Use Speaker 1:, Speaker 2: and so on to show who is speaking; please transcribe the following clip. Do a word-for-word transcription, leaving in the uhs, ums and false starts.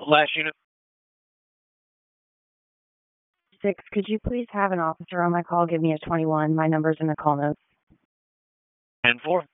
Speaker 1: Last unit.
Speaker 2: Six, could you please have an officer on my call give me a twenty-one? My number's in the call notes.
Speaker 1: ten four.